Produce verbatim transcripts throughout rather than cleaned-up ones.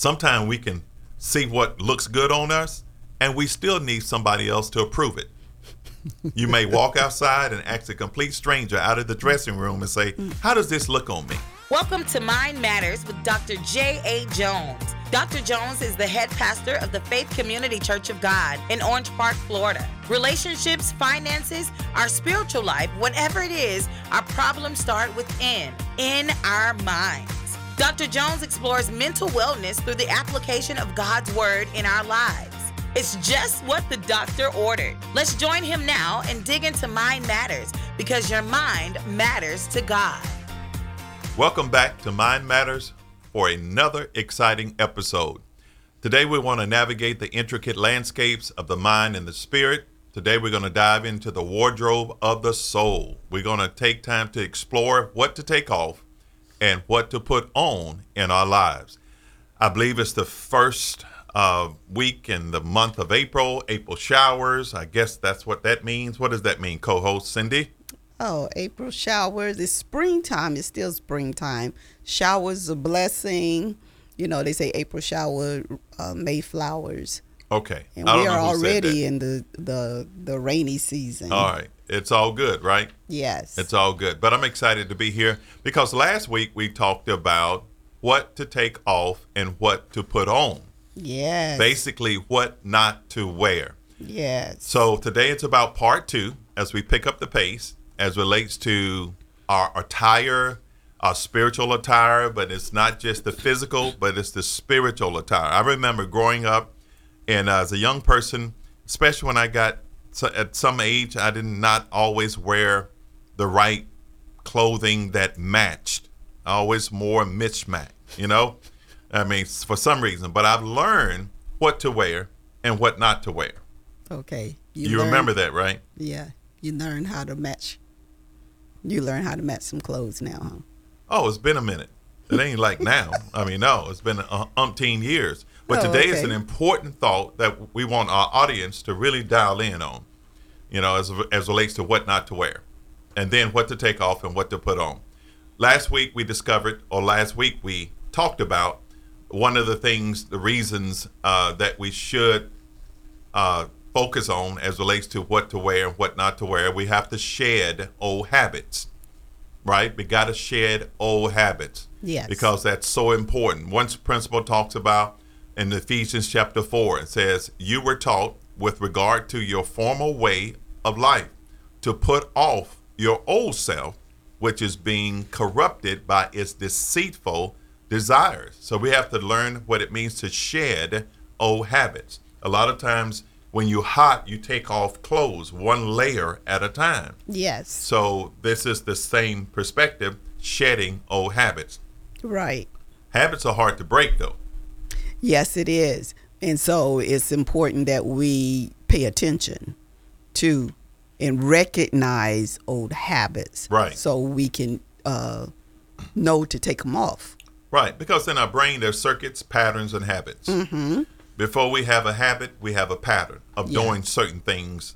Sometimes we can see what looks good on us, and we still need somebody else to approve it. You may walk outside and ask a complete stranger out of the dressing room and say, how does this look on me? Welcome to Mind Matters with Doctor J A. Jones. Doctor Jones is the head pastor of the Faith Community Church of God in Orange Park, Florida. Relationships, finances, our spiritual life, whatever it is, our problems start within, in our minds. Doctor Jones explores mental wellness through the application of God's word in our lives. It's just what the doctor ordered. Let's join him now and dig into Mind Matters, because your mind matters to God. Welcome back to Mind Matters for another exciting episode. Today we want to navigate the intricate landscapes of the mind and the spirit. Today we're going to dive into the wardrobe of the soul. We're going to take time to explore what to take off and what to put on in our lives. I believe it's the first uh, week in the month of April, April showers. I guess that's what that means. What does that mean, co-host Cindy? Oh, April showers. It's springtime. It's still springtime. Showers a blessing. You know, they say April shower, uh, May flowers. Okay. And we are already in the, the, the rainy season. All right. It's all good, right? Yes. It's all good. But I'm excited to be here because last week we talked about what to take off and what to put on. Yes. Basically, what not to wear. Yes. So today it's about part two as we pick up the pace as relates to our attire, our spiritual attire, but it's not just the physical, but it's the spiritual attire. I remember growing up and uh, as a young person, especially when I got so at some age, I did not always wear the right clothing that matched. I always wore mismatch, you know? I mean, for some reason. But I've learned what to wear and what not to wear. Okay. You, you learn, remember that, right? Yeah. You learn how to match. You learn how to match some clothes now, huh? Oh, it's been a minute. It ain't like now. I mean, no, it's been a, umpteen years. But oh, today okay. is an important thought that we want our audience to really dial in on, you know, as as relates to what not to wear, and then what to take off and what to put on. Last week we discovered, or last week we talked about one of the things, the reasons uh, that we should uh, focus on as relates to what to wear and what not to wear. We have to shed old habits, right? We got to shed old habits. Yes. Because that's so important. One principle talks about in Ephesians chapter four, it says, you were taught with regard to your former way of life to put off your old self, which is being corrupted by its deceitful desires. So we have to learn what it means to shed old habits. A lot of times when you're hot, you take off clothes one layer at a time. Yes. So this is the same perspective, shedding old habits. Right. Habits are hard to break, though. Yes, it is. And so it's important that we pay attention to and recognize old habits. Right. So we can uh, know to take them off. Right. Because in our brain, there's circuits, patterns, and habits. Mm-hmm. Before we have a habit, we have a pattern of yeah. doing certain things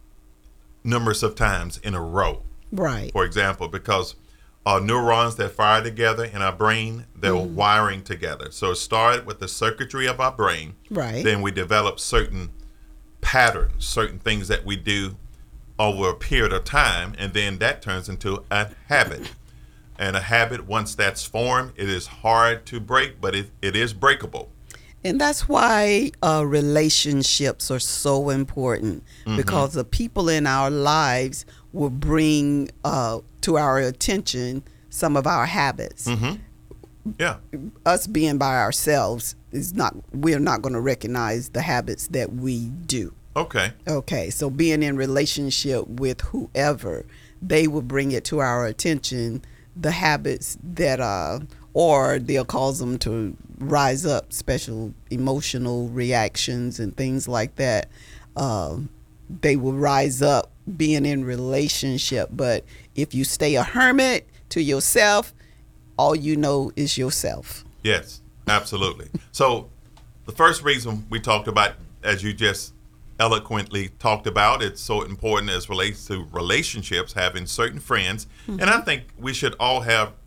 numerous of times in a row. Right. For example, because our neurons that fire together in our brain, they're mm. wiring together. So it started with the circuitry of our brain. Right. Then we develop certain patterns, certain things that we do over a period of time, and then that turns into a habit. And a habit, once that's formed, it is hard to break, but it, it is breakable. And that's why uh, relationships are so important, mm-hmm. because the people in our lives will bring uh, to our attention some of our habits. Mm-hmm. Yeah. Us being by ourselves is not, we're not going to recognize the habits that we do. Okay. Okay. So being in relationship with whoever, they will bring it to our attention, the habits that, uh, or they'll cause them to rise up, special emotional reactions and things like that. Um, they will rise up being in relationship. But if you stay a hermit to yourself, all you know is yourself. Yes, absolutely. So the first reason we talked about, as you just eloquently talked about, it's so important as relates to relationships, having certain friends. Mm-hmm. And I think we should all have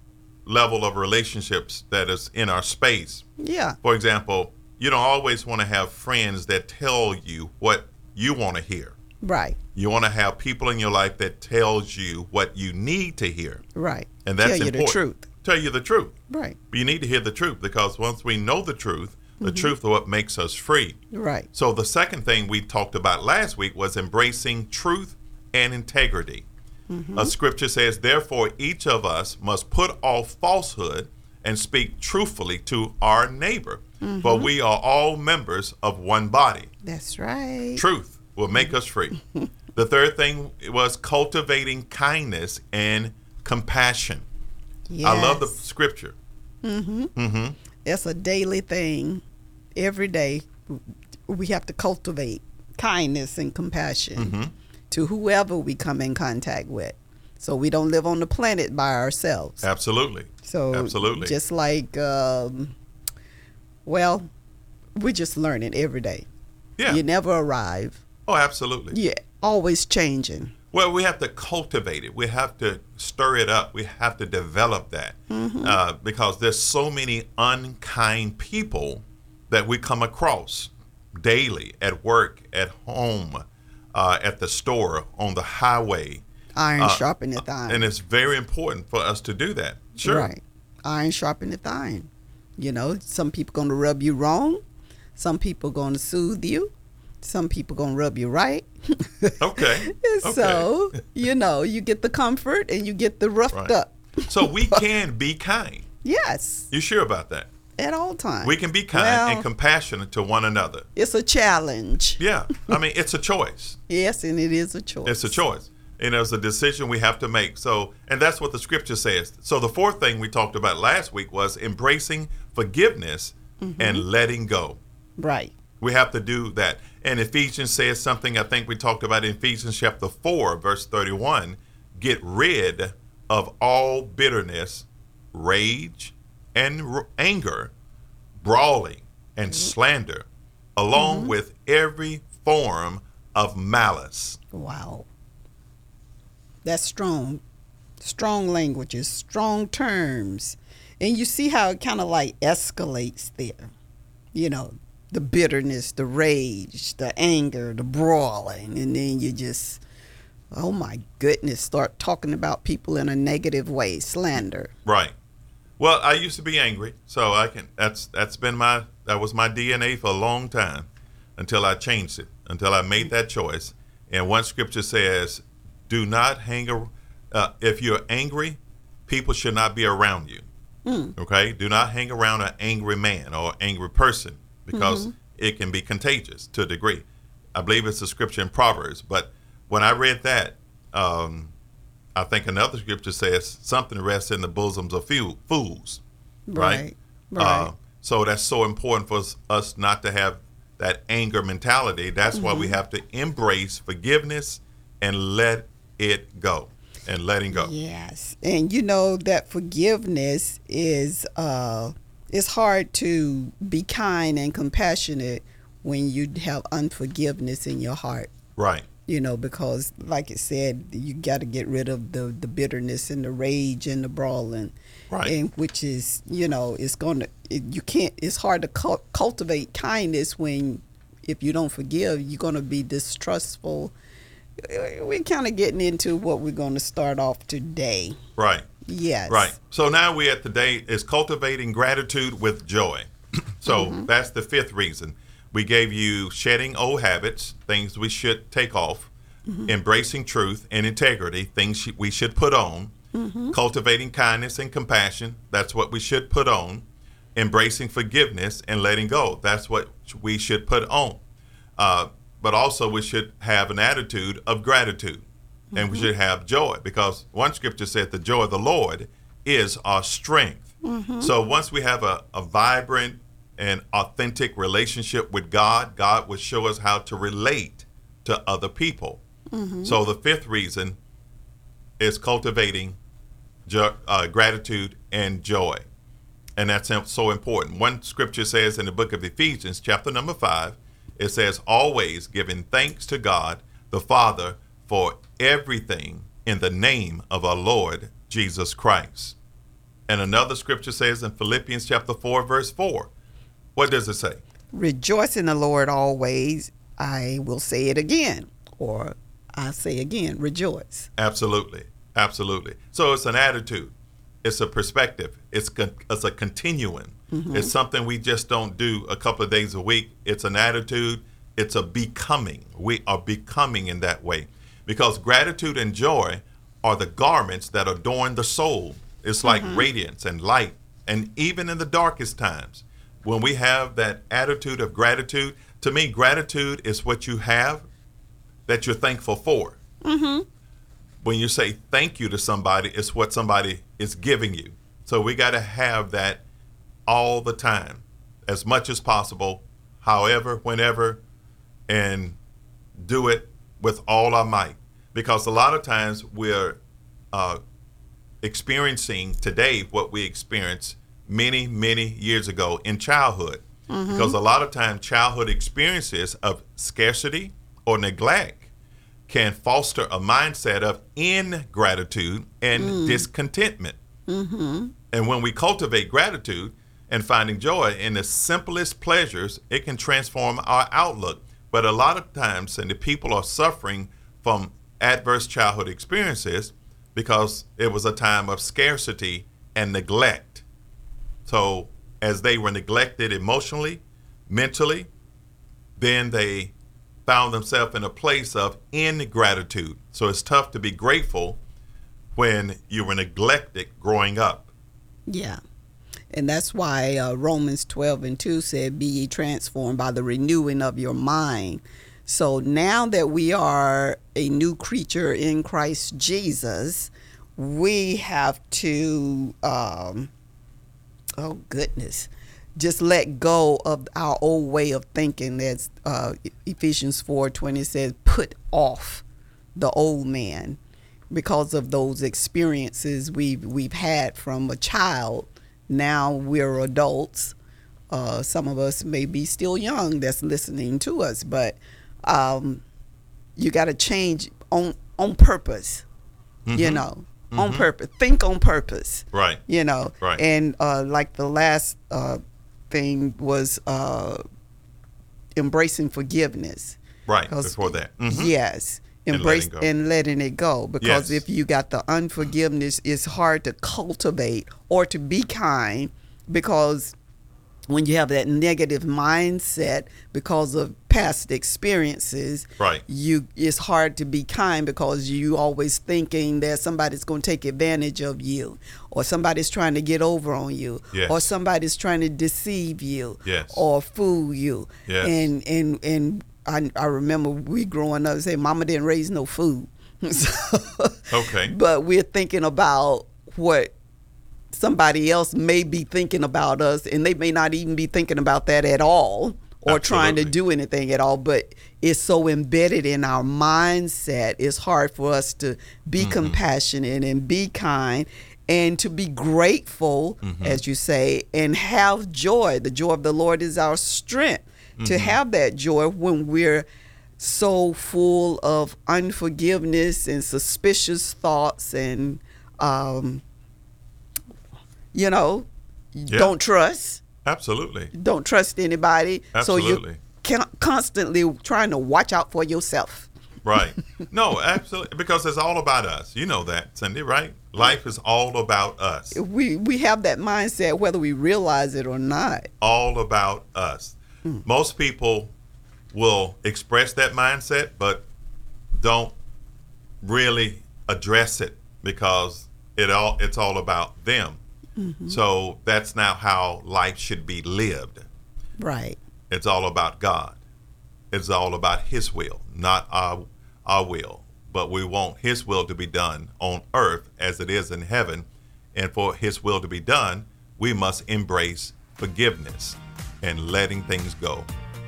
level of relationships that is in our space. Yeah. For example, you don't always want to have friends that tell you what you want to hear. Right. You want to have people in your life that tells you what you need to hear. Right. And that's Tell you important. the truth. Tell you the truth. Right. But you need to hear the truth, because once we know the truth, the mm-hmm. truth is what makes us free. Right. So the second thing we talked about last week was embracing truth and integrity. Mm-hmm. A scripture says, therefore, each of us must put off falsehood and speak truthfully to our neighbor, mm-hmm. for we are all members of one body. That's right. Truth will make us free. The third thing was cultivating kindness and compassion. Yes. I love the scripture. Mm-hmm. Mm-hmm. It's a daily thing. Every day we have to cultivate kindness and compassion mm-hmm. to whoever we come in contact with. So we don't live on the planet by ourselves. Absolutely. So Absolutely. Just like, um, well, we're just learning every day. Yeah. You never arrive. Oh, absolutely. Yeah, always changing. Well, we have to cultivate it. We have to stir it up. We have to develop that mm-hmm. uh, because there's so many unkind people that we come across daily at work, at home, uh, at the store, on the highway. Iron uh, sharpeneth iron. And it's very important for us to do that. Sure. Right. Iron sharpeneth iron. You know, some people going to rub you wrong. Some people going to soothe you. Some people going to rub you right. Okay. So, okay. you know, you get the comfort and you get the roughed right. up. So we can be kind. Yes. You sure about that? At all times. We can be kind well, and compassionate to one another. It's a challenge. Yeah. I mean, it's a choice. Yes, and it is a choice. It's a choice. And it's a decision we have to make. So, and that's what the scripture says. So the fourth thing we talked about last week was embracing forgiveness mm-hmm. and letting go. Right. We have to do that. And Ephesians says something I think we talked about in Ephesians chapter four, verse thirty-one. Get rid of all bitterness, rage, and r- anger, brawling, and slander, along mm-hmm. with every form of malice. Wow. That's strong. Strong languages, strong terms. And you see how it kind of like escalates there. You know, the bitterness, the rage, the anger, the brawling. And then you just, oh my goodness, start talking about people in a negative way, slander. Right. Well, I used to be angry, so I can, that's that's been my, that was my D N A for a long time until I changed it, until I made that choice. And one scripture says, do not hang, a, uh, if you're angry, people should not be around you. Mm. Okay? Do not hang around an angry man or angry person because mm-hmm. it can be contagious to a degree. I believe it's a scripture in Proverbs, but when I read that, um, I think another scripture says something rests in the bosoms of fools, right? Right. right. Uh, so that's so important for us, us not to have that anger mentality. That's mm-hmm. why we have to embrace forgiveness and let it go and letting go. Yes. And you know that forgiveness is, uh, it's hard to be kind and compassionate when you have unforgiveness in your heart. Right. You know, because like it said, you got to get rid of the, the bitterness and the rage and the brawling. Right. And which is, you know, it's going to, it, you can't, it's hard to cu- cultivate kindness when, if you don't forgive, you're going to be distrustful. We're kind of getting into what we're going to start off today. Right. Yes. Right. So now we're at the day is cultivating gratitude with joy. So mm-hmm. that's the fifth reason. We gave you shedding old habits, things we should take off, mm-hmm. embracing truth and integrity, things sh- we should put on, mm-hmm. cultivating kindness and compassion, that's what we should put on, embracing forgiveness and letting go, that's what we should put on. Uh, but also we should have an attitude of gratitude, mm-hmm. and we should have joy, because one scripture said the joy of the Lord is our strength. Mm-hmm. So once we have a, a vibrant and authentic relationship with God, God will show us how to relate to other people. Mm-hmm. So the fifth reason is cultivating jo- uh, gratitude and joy. And that's so important. One scripture says in the book of Ephesians, chapter number five, it says, always giving thanks to God the Father for everything in the name of our Lord Jesus Christ. And another scripture says in Philippians chapter four, verse four. What does it say? Rejoice in the Lord always. I will say it again, or I say again, rejoice. Absolutely. Absolutely. So it's an attitude. It's a perspective. It's con- it's a continuum. Mm-hmm. It's something we just don't do a couple of days a week. It's an attitude. It's a becoming. We are becoming in that way, because gratitude and joy are the garments that adorn the soul. It's like mm-hmm. radiance and light. And even in the darkest times, when we have that attitude of gratitude, to me, gratitude is what you have that you're thankful for. Mm-hmm. When you say thank you to somebody, it's what somebody is giving you. So we got to have that all the time, as much as possible, however, whenever, and do it with all our might. Because a lot of times we're uh, experiencing today what we experienced many, many years ago in childhood. Mm-hmm. Because a lot of times childhood experiences of scarcity or neglect can foster a mindset of ingratitude and mm. discontentment. Mm-hmm. And when we cultivate gratitude and finding joy in the simplest pleasures, it can transform our outlook. But a lot of times, and the people are suffering from adverse childhood experiences because it was a time of scarcity and neglect. So as they were neglected emotionally, mentally, then they found themselves in a place of ingratitude. So it's tough to be grateful when you were neglected growing up. Yeah. And that's why uh, Romans twelve and two said, be ye transformed by the renewing of your mind. So now that we are a new creature in Christ Jesus, we have to, um, oh goodness, just let go of our old way of thinking. That's uh, Ephesians four twenty says, put off the old man, because of those experiences we've we've had from a child. Now we're adults. Uh, some of us may be still young that's listening to us, but um, you got to change on on purpose. Mm-hmm. You know, mm-hmm. on purpose. Think on purpose. Right. You know. Right. And uh, like the last uh, thing was uh, embracing forgiveness. Right. Before that. Mm-hmm. Yes. Embrace and letting, and letting it go, because yes. if you got the unforgiveness, it's hard to cultivate or to be kind, because when you have that negative mindset because of past experiences, right, you it's hard to be kind, because you always thinking that somebody's going to take advantage of you, or somebody's trying to get over on you, yes. or somebody's trying to deceive you, yes. or fool you, yes. and and and. I, I remember we growing up saying, Mama didn't raise no food. so, okay. But we're thinking about what somebody else may be thinking about us, and they may not even be thinking about that at all, or Absolutely. trying to do anything at all. But it's so embedded in our mindset, it's hard for us to be mm-hmm. compassionate and be kind and to be grateful, mm-hmm. as you say, and have joy. The joy of the Lord is our strength. To mm-hmm. have that joy when we're so full of unforgiveness and suspicious thoughts and, um, you know, yeah. don't trust. Absolutely. Don't trust anybody. Absolutely. So you're constantly trying to watch out for yourself. Right. No, absolutely. Because it's all about us. You know that, Cindy, right? Life is all about us. We, we have that mindset whether we realize it or not. All about us. Most people will express that mindset, but don't really address it, because it all it's all about them. Mm-hmm. So that's not how life should be lived. Right. It's all about God. It's all about His will, not our our will. But we want His will to be done on earth as it is in heaven. And for His will to be done, we must embrace forgiveness and letting things go.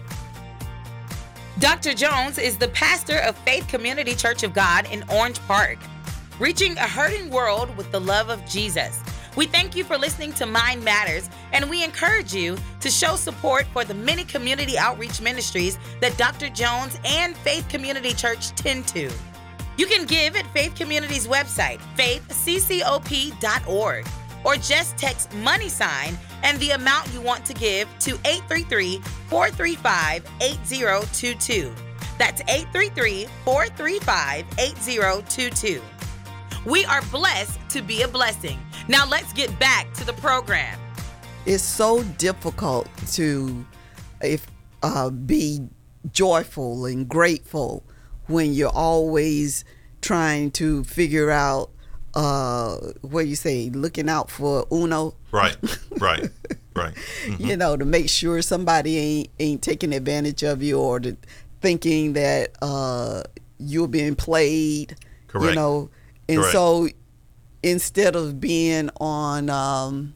Doctor Jones is the pastor of Faith Community Church of God in Orange Park, reaching a hurting world with the love of Jesus. We thank you for listening to Mind Matters, and we encourage you to show support for the many community outreach ministries that Doctor Jones and Faith Community Church tend to. You can give at Faith Community's website, faith c c o p dot org. or just text money sign and the amount you want to give to eight three three, four three five, eight zero two two. That's eight three three, four three five, eight zero two two. We are blessed to be a blessing. Now let's get back to the program. It's so difficult to if uh, be joyful and grateful when you're always trying to figure out uh, what you say, looking out for uno. Right, right, right. Mm-hmm. You know, to make sure somebody ain't ain't taking advantage of you, or to thinking that uh, you're being played. Correct. You know, and Correct. so instead of being on, um,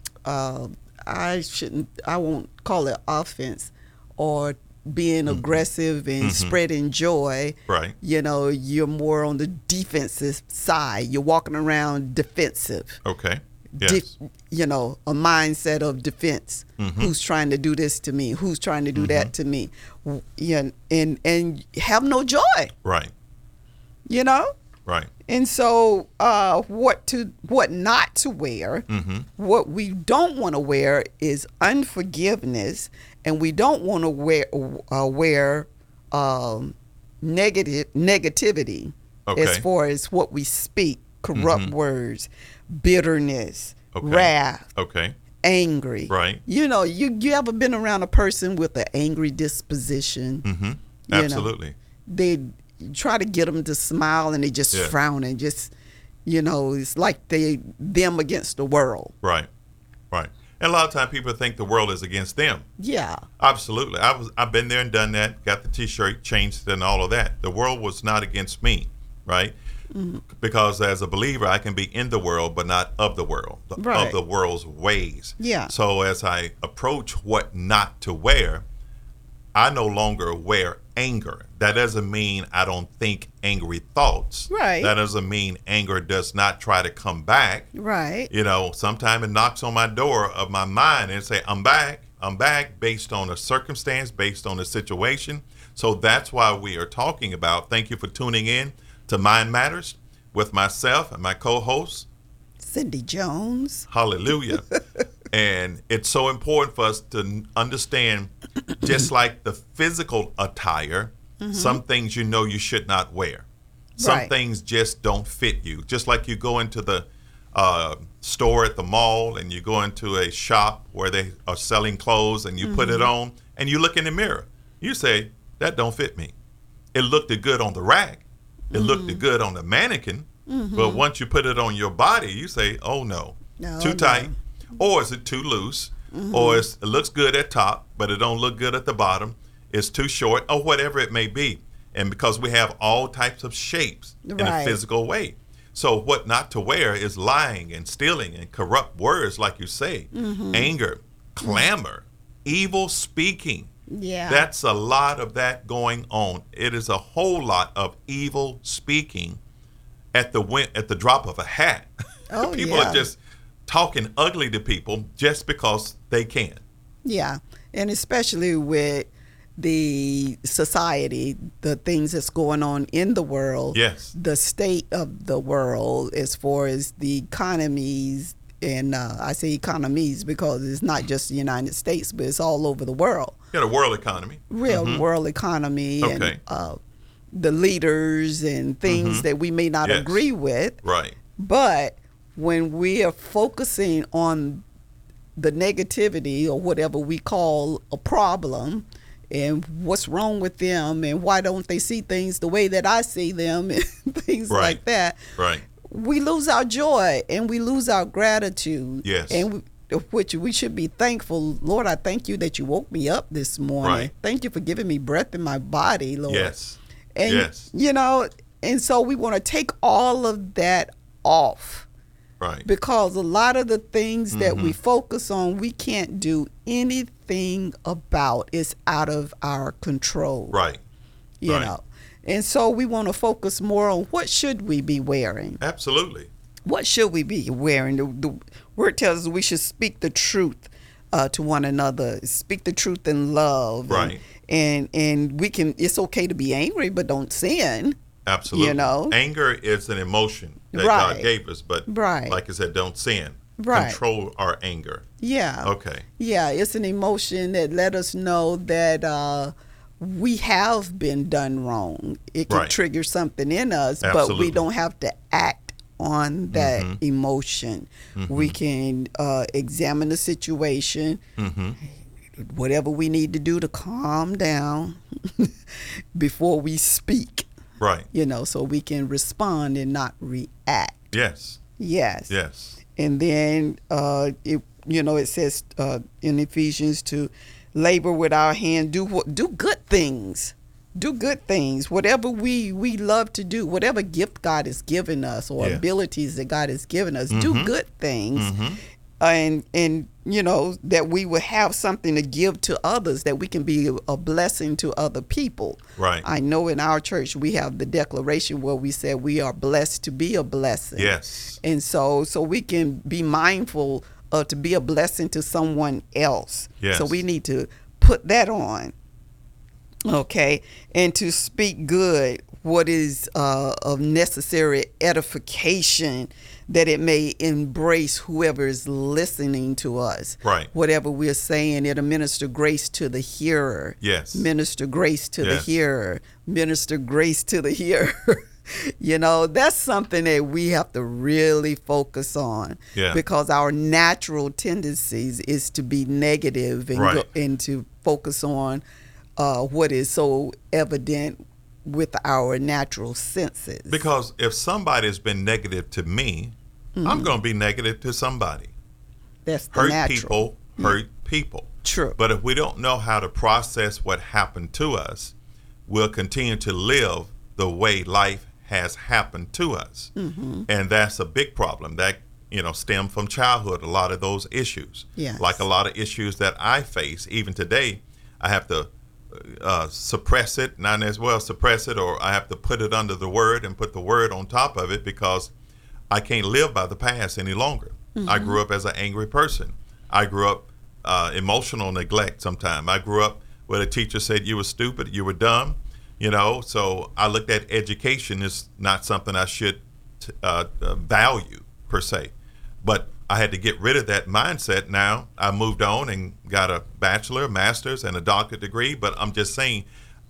uh, I shouldn't, I won't call it offense, or being mm-hmm. aggressive and mm-hmm. spreading joy. Right. You know, you're more on the defensive side. You're walking around defensive. Okay. Yes. De- you know, a mindset of defense. Mm-hmm. Who's trying to do this to me? Who's trying to do mm-hmm. that to me? Yeah, and and have no joy. Right. You know. Right. And so, uh, what to what not to wear? Mm-hmm. What we don't want to wear is unforgiveness, and we don't want to wear uh, wear um, negative negativity okay. as far as what we speak, corrupt mm-hmm. words, bitterness, okay. wrath, okay, angry. Right. You know, you you ever been around a person with an angry disposition? Mm-hmm. Absolutely. You know, they. You try to get them to smile, and they just yeah. frown, and just, you know, it's like they them against the world. Right, right. And a lot of times people think the world is against them. Yeah, absolutely. I was I've been there and done that. Got the T-shirt changed and all of that. The world was not against me, right? Mm-hmm. Because as a believer, I can be in the world, but not of the world, right. of the world's ways. Yeah. So as I approach what not to wear, I no longer wear anger. That doesn't mean I don't think angry thoughts. Right. That doesn't mean anger does not try to come back. Right. You know, sometimes it knocks on my door of my mind and say, I'm back. I'm back based on a circumstance, based on a situation. So that's why we are talking about, thank you for tuning in to Mind Matters with myself and my co-host, Cindy Jones. Hallelujah. And it's so important for us to understand, just like the physical attire, mm-hmm. some things you know you should not wear. Some right. things just don't fit you. Just like you go into the uh, store at the mall and you go into a shop where they are selling clothes and you mm-hmm. put it on and you look in the mirror. You say, that don't fit me. It looked good on the rack. It mm-hmm. looked good on the mannequin. Mm-hmm. But once you put it on your body, you say, oh no, no too no. tight. Or is it too loose? Mm-hmm. Or it's, it looks good at top, but it don't look good at the bottom. It's too short, or whatever it may be. And because we have all types of shapes right. in a physical way. So what not to wear is lying and stealing and corrupt words, like you say, mm-hmm. anger, clamor, mm-hmm. evil speaking. Yeah. That's a lot of that going on. It is a whole lot of evil speaking at the win- at the drop of a hat. Oh, People yeah. are just talking ugly to people just because they can. Yeah, and especially with the society, the things that's going on in the world, yes, the state of the world as far as the economies, and uh, I say economies because it's not just the United States, but it's all over the world. Yeah, the world economy. Real mm-hmm. world economy, okay. and uh, the leaders and things mm-hmm. that we may not yes. agree with. Right. But when we are focusing on the negativity or whatever we call a problem and what's wrong with them and why don't they see things the way that I see them and things right. like that, right. we lose our joy and we lose our gratitude. Yes. And we, which we should be thankful. Lord, I thank you that you woke me up this morning. Right. Thank you for giving me breath in my body, Lord. Yes. And, yes. you know, and so we want to take all of that off. Right. Because a lot of the things mm-hmm. that we focus on, we can't do anything about. It's out of our control. Right. You right. know. And so we want to focus more on what should we be wearing. Absolutely. What should we be wearing? The, the word tells us we should speak the truth uh, to one another. Speak the truth in love. Right. And, and and we can. It's okay to be angry, but don't sin. Absolutely. You know, anger is an emotion that right. God gave us, but right. like I said, don't sin. Right. control our anger. Yeah. Okay. Yeah, it's an emotion that let us know that uh, we have been done wrong. It can Right. trigger something in us, but Absolutely. we don't have to act on that Mhm. emotion. Mhm. We can uh, examine the situation, Mm-hmm. whatever we need to do to calm down before we speak, Right. you know, so we can respond and not react. Yes. Yes. Yes. And then, uh, it, you know, it says uh, in Ephesians to labor with our hand, do what, do good things, do good things, whatever we, we love to do, whatever gift God has given us or Yes. abilities that God has given us, do Mhm. good things. Mm-hmm. And, and, you know, that we will have something to give to others, that we can be a blessing to other people. Right. I know in our church we have the declaration where we said we are blessed to be a blessing. Yes. And so so we can be mindful of to be a blessing to someone else. Yes. So we need to put that on. Okay. And to speak good, what is uh, of necessary edification, that it may embrace whoever is listening to us. Right. Whatever we're saying, it'll minister grace to the hearer. Yes. Minister grace to Yes. the hearer. Minister grace to the hearer. You know, that's something that we have to really focus on. Yeah. Because our natural tendencies is to be negative and, Right. go, and to focus on uh, what is so evident with our natural senses. Because if somebody's been negative to me, I'm going to be negative to somebody. That's the Hurt natural. people hurt people. True. But if we don't know how to process what happened to us, we'll continue to live the way life has happened to us. Mm-hmm. And that's a big problem. That, you know, stem from childhood, a lot of those issues. Yes. Like a lot of issues that I face, even today, I have to uh, suppress it, not as well suppress it, or I have to put it under the word and put the word on top of it, because I can't live by the past any longer. Mm-hmm. I grew up as an angry person. I grew up uh, emotional neglect sometime. I grew up where the teacher said you were stupid, you were dumb, you know, so I looked at education as not something I should uh, uh, value per se. But I had to get rid of that mindset. Now I moved on and got a bachelor, master's, and a doctorate degree, but I'm just saying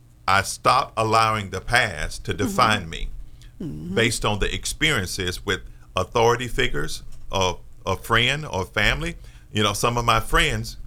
I stopped allowing the past to define mm-hmm. me mm-hmm. based on the experiences with authority figures, or a friend or family. You know, some of my friends,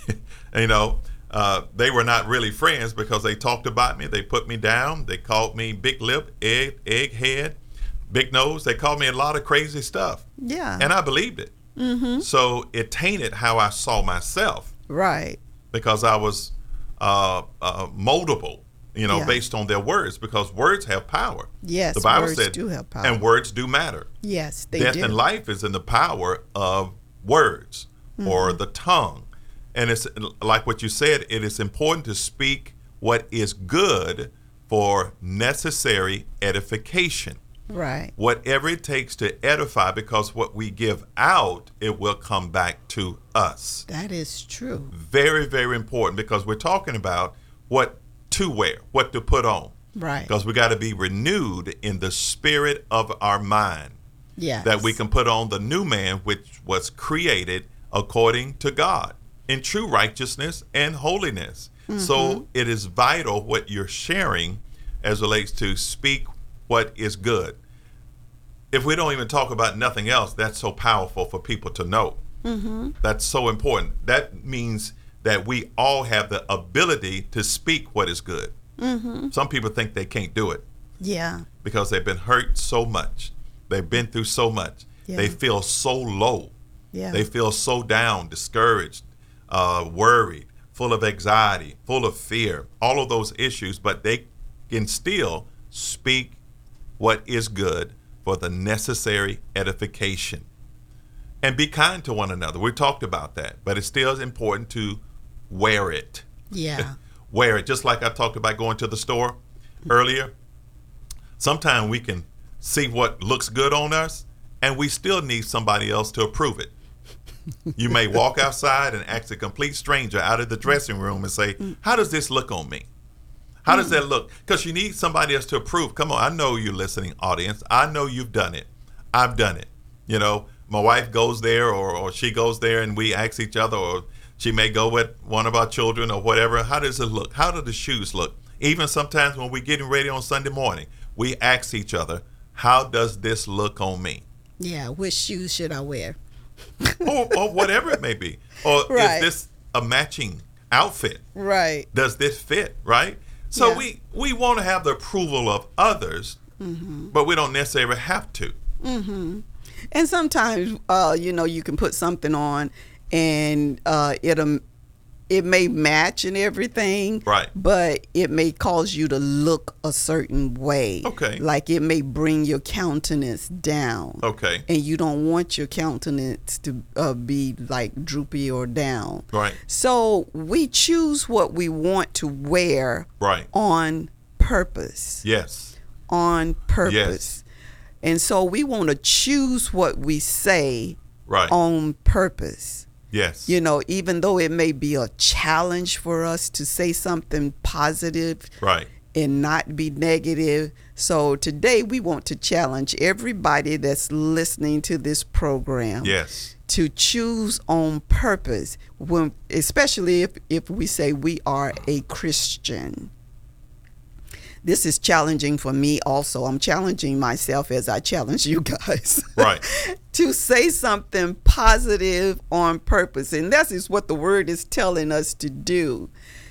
you know, uh, they were not really friends because they talked about me. They put me down. They called me big lip, egg, egghead, big nose. They called me a lot of crazy stuff. Yeah. And I believed it. Mm-hmm. So it tainted how I saw myself. Right. Because I was uh, uh, moldable, you know, Yeah. based on their words, because words have power. Yes, the Bible words said, do have power. and words do matter. Yes, they Death do. and life is in the power of words mm-hmm. or the tongue. And it's like what you said, it is important to speak what is good for necessary edification. Right. Whatever it takes to edify, because what we give out, it will come back to us. That is true. Very, very important, because we're talking about what to wear, what to put on. Right. Because we got to be renewed in the spirit of our mind. Yes. That we can put on the new man, which was created according to God in true righteousness and holiness. Mm-hmm. So it is vital what you're sharing as relates to speak what is good. If we don't even talk about nothing else, that's so powerful for people to know. Mm-hmm. That's so important. That means that we all have the ability to speak what is good. Mm-hmm. Some people think they can't do it. Yeah. Because they've been hurt so much. They've been through so much. Yeah. They feel so low. Yeah. They feel so down, discouraged, uh, worried, full of anxiety, full of fear, all of those issues, but they can still speak what is good for the necessary edification. And be kind to one another. We talked about that, but it's still important to wear it. Yeah. Wear it. Just like I talked about going to the store earlier. Sometimes we can see what looks good on us, and we still need somebody else to approve it. You may walk outside and ask a complete stranger out of the dressing room and say, how does this look on me? How does that look? Because you need somebody else to approve. Come on, I know you're listening, audience. I know you've done it. I've done it. You know, my wife goes there, or, or she goes there, and we ask each other, or she may go with one of our children or whatever. How does it look? How do the shoes look? Even sometimes when we're getting ready on Sunday morning, we ask each other, how does this look on me? Yeah, which shoes should I wear? or, or whatever it may be. Or right. is this a matching outfit? Right. Does this fit? Right? So yeah. we, we want to have the approval of others, mm-hmm. but we don't necessarily have to. Mm-hmm. And sometimes, uh, you know, you can put something on and uh, it'll, it may match and everything. Right. But it may cause you to look a certain way. Okay. Like it may bring your countenance down. Okay. And you don't want your countenance to uh, be like droopy or down. Right. So we choose what we want to wear. Right. On purpose. Yes. On purpose. Yes. And so we want to choose what we say right. on purpose. Yes. You know, even though it may be a challenge for us to say something positive right. and not be negative. So today we want to challenge everybody that's listening to this program. Yes. To choose on purpose, when, especially if, if we say we are a Christian. This is challenging for me also. I'm challenging myself as I challenge you guys. Right. To say something positive on purpose. And that is what the word is telling us to do.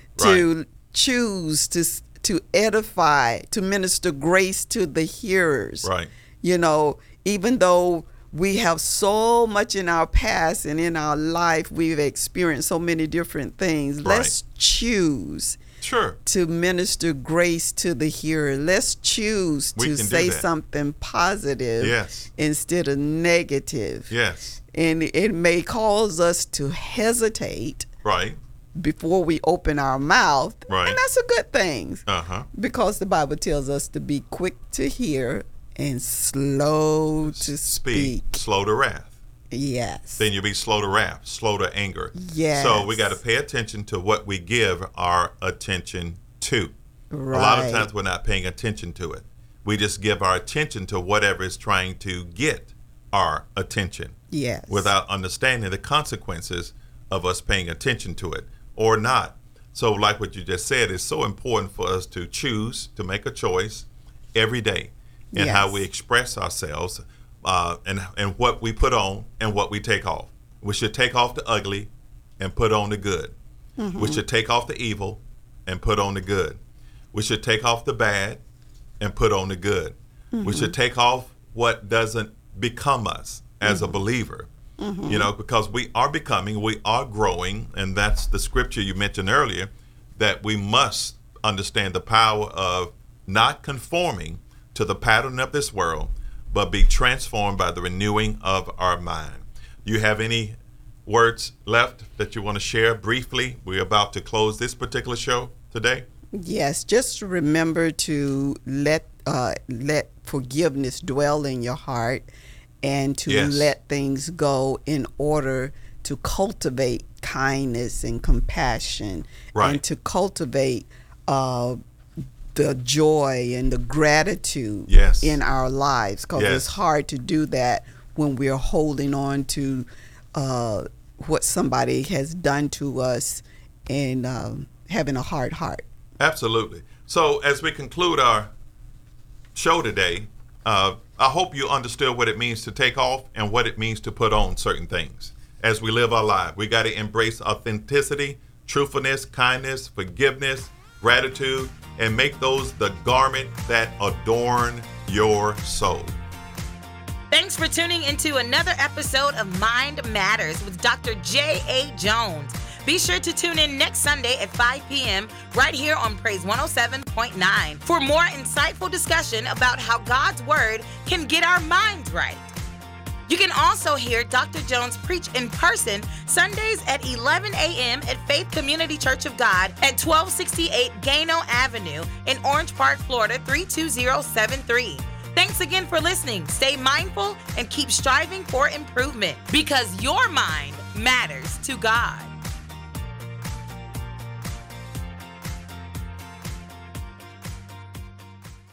To right. choose to to edify, to minister grace to the hearers. Right. You know, even though we have so much in our past and in our life, we've experienced so many different things. Right. Let's choose. Sure. To minister grace to the hearer. Let's choose we to say something positive yes. instead of negative. Yes. And it may cause us to hesitate right. before we open our mouth. Right. And that's a good thing. Uh-huh. Because the Bible tells us to be quick to hear and slow to speak. speak. Slow to wrath. Yes. Then you'll be slow to wrath, slow to anger. Yes. So we got to pay attention to what we give our attention to. Right. A lot of times we're not paying attention to it. We just give our attention to whatever is trying to get our attention. Yes. Without understanding the consequences of us paying attention to it or not. So like what you just said, it's so important for us to choose, to make a choice every day in yes. how we express ourselves. Uh, and and what we put on and what we take off. We should take off the ugly and put on the good. Mm-hmm. We should take off the evil and put on the good. We should take off the bad and put on the good. Mm-hmm. We should take off what doesn't become us as mm-hmm. a believer. Mm-hmm. You know, because we are becoming, we are growing, and that's the scripture you mentioned earlier, that we must understand the power of not conforming to the pattern of this world, but be transformed by the renewing of our mind. You have any words left that you want to share briefly? We're about to close this particular show today. Yes, just remember to let uh, let forgiveness dwell in your heart and to yes. let things go in order to cultivate kindness and compassion right. and to cultivate uh the joy and the gratitude yes. in our lives, because yes. it's hard to do that when we're holding on to uh, what somebody has done to us and um, having a hard heart. Absolutely. So as we conclude our show today, uh, I hope you understood what it means to take off and what it means to put on certain things. As we live our life, we got to embrace authenticity, truthfulness, kindness, forgiveness, gratitude, and make those the garment that adorn your soul. Thanks for tuning into another episode of Mind Matters with Doctor J A. Jones. Be sure to tune in next Sunday at five p.m. right here on Praise one oh seven point nine for more insightful discussion about how God's Word can get our minds right. You can also hear Doctor Jones preach in person Sundays at eleven a.m. at Faith Community Church of God at twelve sixty-eight Gano Avenue in Orange Park, Florida three two zero seven three. Thanks again for listening. Stay mindful and keep striving for improvement because your mind matters to God.